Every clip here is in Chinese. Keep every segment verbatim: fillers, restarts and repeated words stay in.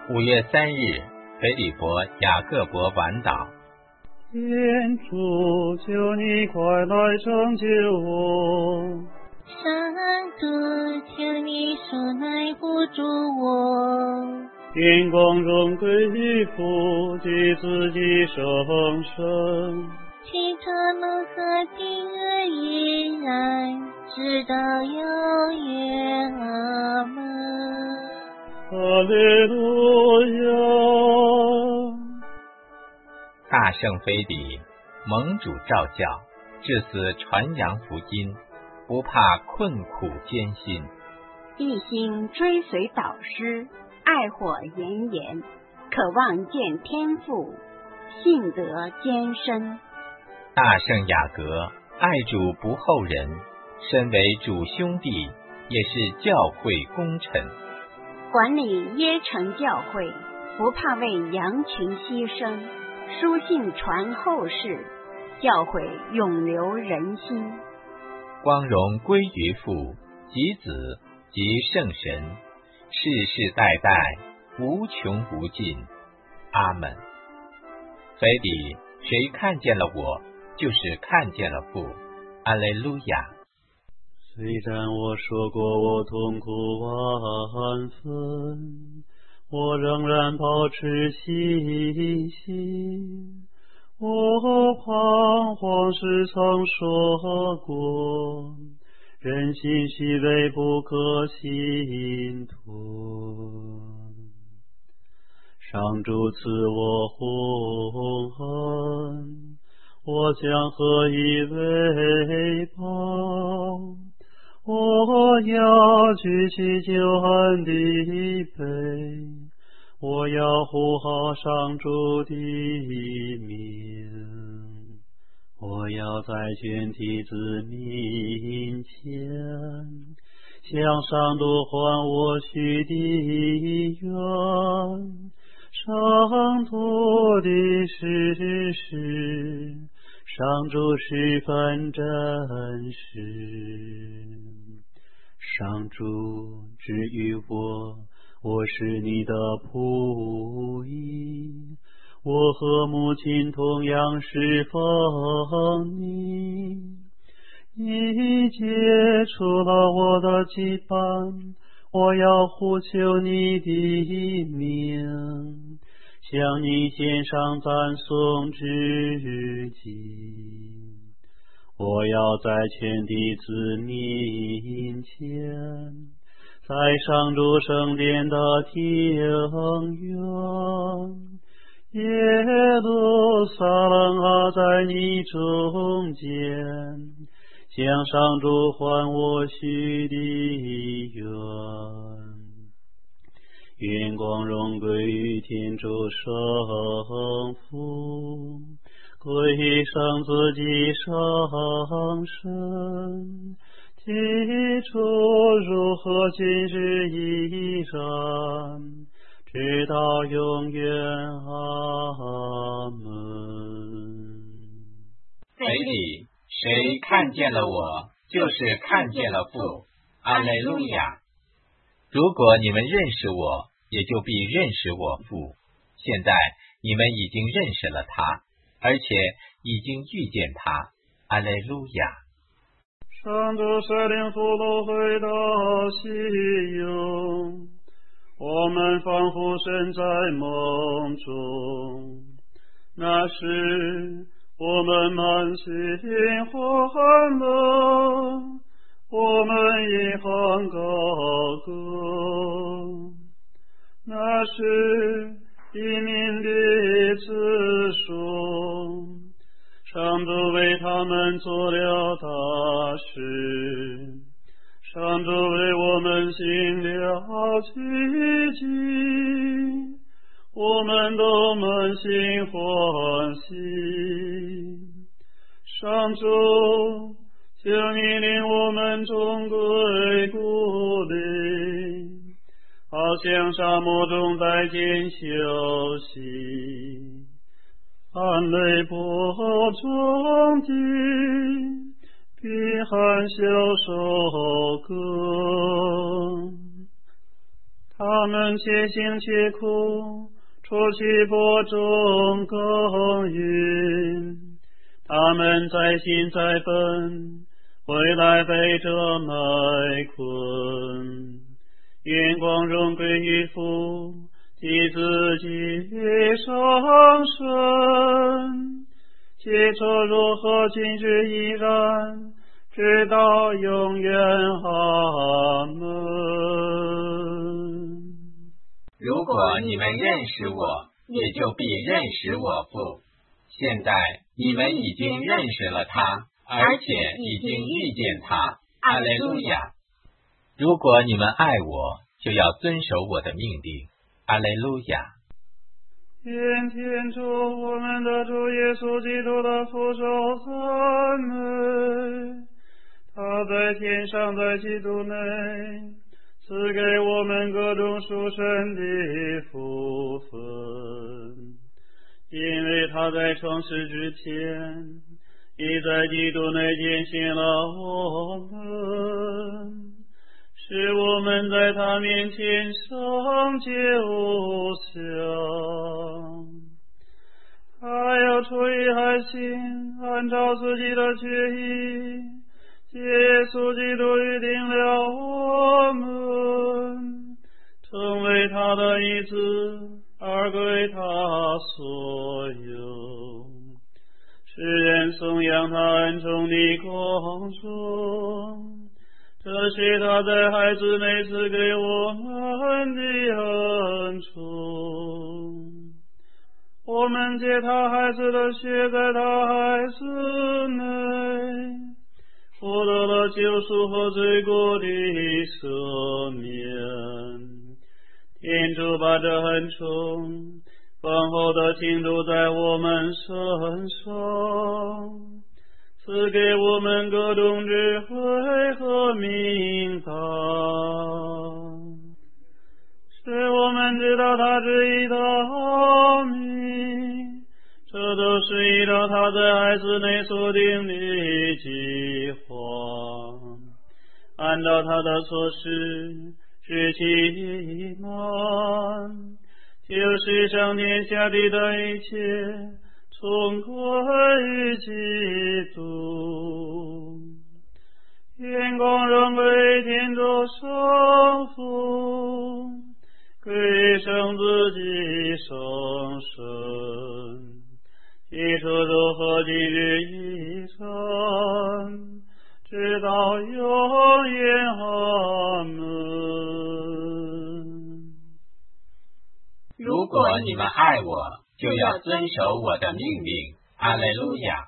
五月三日，腓利伯雅各伯晚祷。 天主，求你快来拯救我！ 上主，求你速来扶助我！ 愿光荣归于父及子及圣神， 起初如何，今日依然，直到永远。阿们。 哈利路亚！ 大圣腓力蒙主召教，至死传扬福音，不怕困苦艰辛， 一心追随导师，爱火炎炎，渴望见天父，信德坚深。 大圣雅各爱主不后人，身为主兄弟，也是教会功臣， 管理耶城教会，不怕为羊群牺牲，书信传后世，教会永留人心。 光荣归于父及子及圣神，世世代代无穷无尽。阿们。腓力，谁看见了我，就是看见了父。阿肋路亚。 虽然我说过我痛苦万分，我仍然保持信心。我彷徨时曾说过，人心虚伪不可信托。上主赐我洪恩，我将何以为报？我要举起救恩的杯，我要护好上主的名，我要在全体子民前向上主还我许的愿。上主的事实，上主十分真实。上主至于我，我是你的仆役，我和母亲同样侍奉你。你解除了我的羁绊，我要呼求你的名，向你献上赞颂之祭。我要在全体子民前，在上主圣殿的庭院，耶路撒冷啊，在你中间，向上主还我许的愿。愿光荣归于天主圣父，归于圣子及圣神，起初如何，今日依然，直到永远。阿们。 腓力，谁看见了我，就是看见了父。阿肋路亚。如果你们认识我，也就必认识我父。现在你们已经认识了他，而且已经遇见他。阿肋路亚。 上主率领俘虏回到西雍，我们仿佛身在梦中。那时我们满心欢乐，我们一同高歌。那时一民的子孙，上主为他们做了大事，上主为我们行了奇迹，我们都满心欢喜。上主，求你令我们终归故里，好像沙漠中再见休息。含泪播种的，必含笑收割。 他们且行且苦，出去播种耕耘。他们在心在奔，回来被这麦捆。愿光荣归于父，及子及圣神，且这如何今日依然，直到永远。阿门。 如果你们认识我，也就必认识我父。现在你们已经认识了他，而且已经遇见他。阿肋路亚！如果你们爱我，就要遵守我的命令。阿肋路亚！ 愿天主我们的主耶稣基督的父受赞美。他在天上，在基督内，赐给我们各种属神的福分，因为他在创世之前，已在基督内拣选了我们，使我们在他面前圣洁无瑕。他要出于爱心，按照自己的决意，耶稣基督预定了我们，成为他的义子，而归他所有，使人颂扬他恩宠的光荣。这是他在孩子内赐给我们的恩宠。我们借他孩子的血，在他孩子内获得了救赎和罪过的赦免。天主把这恩宠丰厚的倾注在我们身上，赐给我们各种智慧和明白，使我们知道他旨意的奥秘。这都是依照他在孩子内所定的计划，按照他的所示，使其满，就是上天下地的一切，从归于基督。愿光荣归天主圣父，归于圣子及圣神，起初如何今日依然，直到永远。阿门。 如果你们爱我，就要遵守我的命令。阿肋路亚！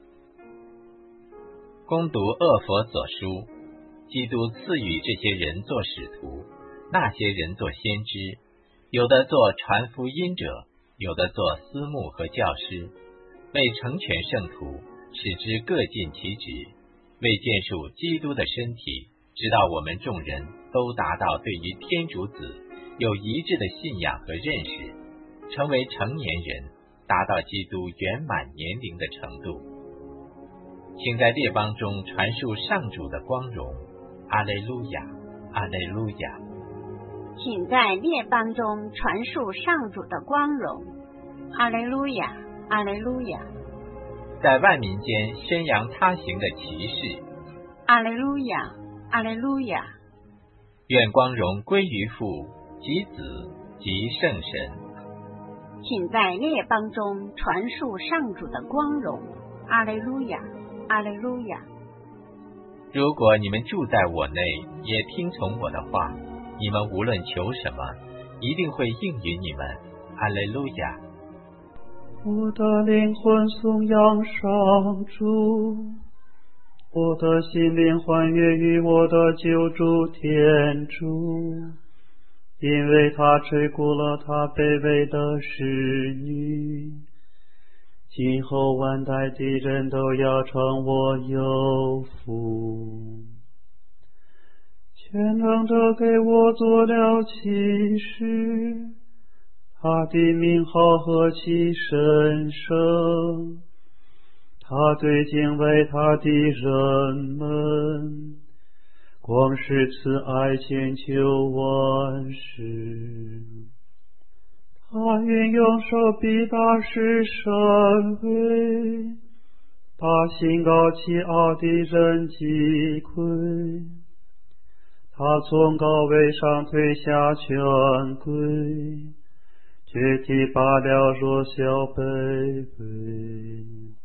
攻读厄弗所书，基督赐予这些人做使徒，那些人做先知，有的做传福音者，有的做司牧和教师，为成全圣徒，使之各尽其职，为建树基督的身体，直到我们众人都达到对于天主子有一致的信仰和认识，成为成年人，达到基督圆满年龄的程度。请在列邦中传述上主的光荣。阿肋路亚，阿肋路亚！ 请在列邦中传述上主的光荣。阿肋路亚，阿肋路亚！ 在万民间宣扬他行的奇事。 阿肋路亚，阿肋路亚！ 愿光荣归于父及子及圣神。 请在列邦中传述上主的光荣。阿肋路亚，阿肋路亚！ 如果你们住在我内，也听从我的话，你们无论求什么，一定会应允你们。阿肋路亚！ 我的灵魂颂扬上主，我的心灵欢悦于我的救主天主，因为他垂顾了他卑微的使女。今后万代的人都要称我有福。全能者给我做了启示，他的名号何其神圣，他对敬畏他的人们光是慈爱千秋万世。他运用手臂大施神威，把心高气傲的人击溃。他从高位上推下权贵，却提拔了弱小卑微。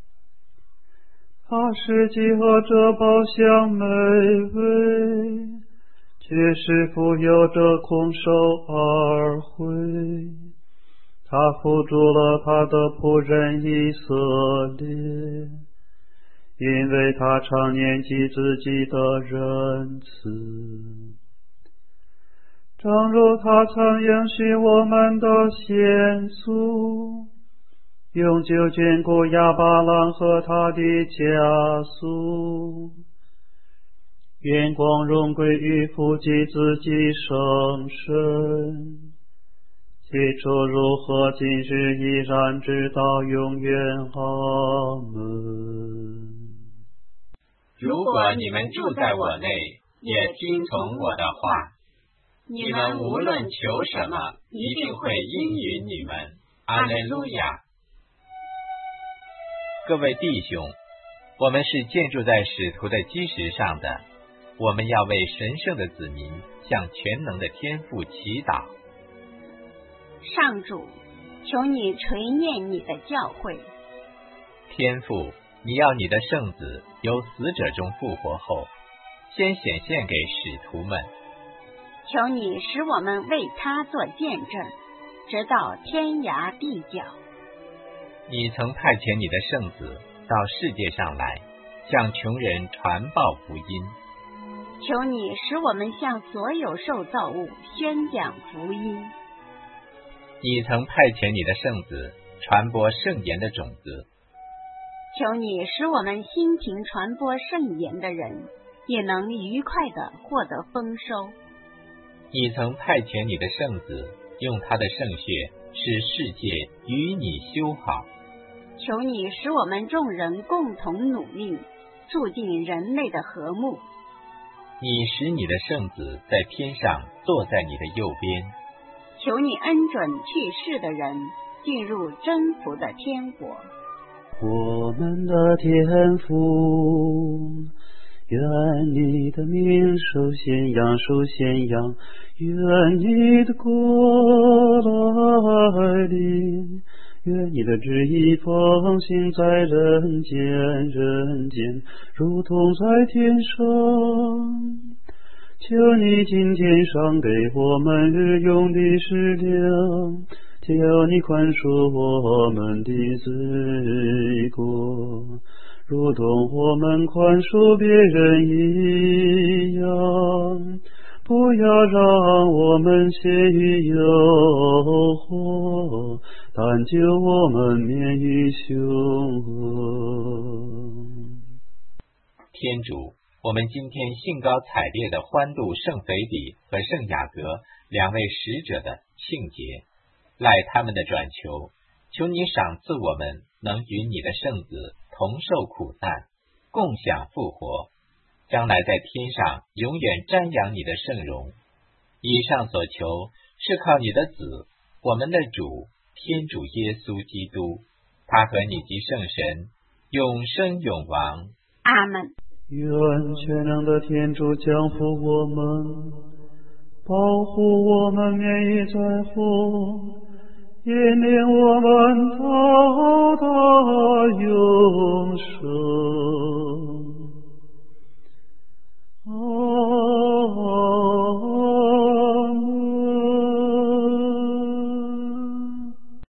他使饥饿者饱享美味，却使富有者空手而回。他扶助了他的仆人以色列，因为他常念及自己的仁慈。正如他曾应许我们的先祖，永久眷顾亚巴郎和他的家属。愿光荣归于父及子及圣神，起初如何，今日依然，直到永远。阿门。 如果你们住在我内，也听从我的话，你们无论求什么，一定会应允你们。阿门路亚。各位弟兄，我们是建筑在使徒的基石上的，我们要为神圣的子民向全能的天父祈祷。 上主，求你垂念你的教诲。 天父，你要你的圣子由死者中复活后，先显现给使徒们。 求你使我们为他做见证，直到天涯地角。 你曾派遣你的圣子到世界上来，向穷人传报福音。 求你使我们向所有受造物宣讲福音。 你曾派遣你的圣子传播圣言的种子。 求你使我们辛勤传播圣言的人，也能愉快地获得丰收。 你曾派遣你的圣子用他的圣血使世界与你修好。 求你使我们众人共同努力，促进人类的和睦。 你使你的圣子在天上坐在你的右边。 求你恩准去世的人进入征服的天国。 我们的天父，愿你的名受显扬，受显扬，愿你的国来临，愿你的旨意奉行在人间，人间如同在天上。求你今天赏给我们日用的食粮，求你宽恕我们的罪过，如同我们宽恕别人一样。不要让我们陷于诱惑，但救我们免于凶恶。 天主，我们今天兴高采烈地欢度圣腓比和圣雅各两位使者的庆节，赖他们的转求，求你赏赐我们能与你的圣子同受苦难，共享复活，将来在天上永远瞻仰你的圣容。以上所求是靠你的子，我们的主天主耶稣基督，他和你及圣神永生永王。 阿门。 愿全能的天主降福我们，保护我们免于灾祸，引领我们到达永生。